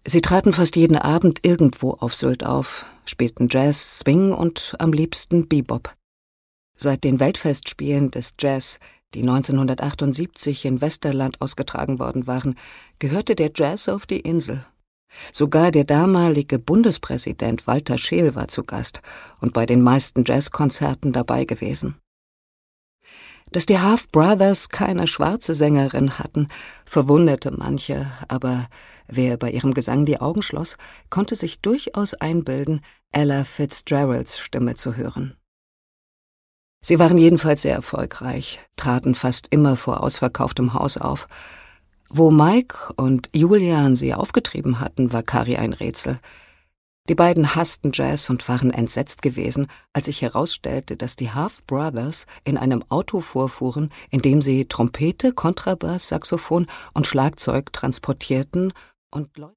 Sie traten fast jeden Abend irgendwo auf Sylt auf, spielten Jazz, Swing und am liebsten Bebop. Seit den Weltfestspielen des Jazz, die 1978 in Westerland ausgetragen worden waren, gehörte der Jazz auf die Insel. Sogar der damalige Bundespräsident Walter Scheel war zu Gast und bei den meisten Jazzkonzerten dabei gewesen. Dass die Half Brothers keine schwarze Sängerin hatten, verwunderte manche, aber wer bei ihrem Gesang die Augen schloss, konnte sich durchaus einbilden, Ella Fitzgeralds Stimme zu hören. Sie waren jedenfalls sehr erfolgreich, traten fast immer vor ausverkauftem Haus auf. Wo Mike und Julian sie aufgetrieben hatten, war Carrie ein Rätsel. Die beiden hassten Jazz und waren entsetzt gewesen, als sich herausstellte, dass die Half Brothers in einem Auto vorfuhren, in dem sie Trompete, Kontrabass, Saxophon und Schlagzeug transportierten und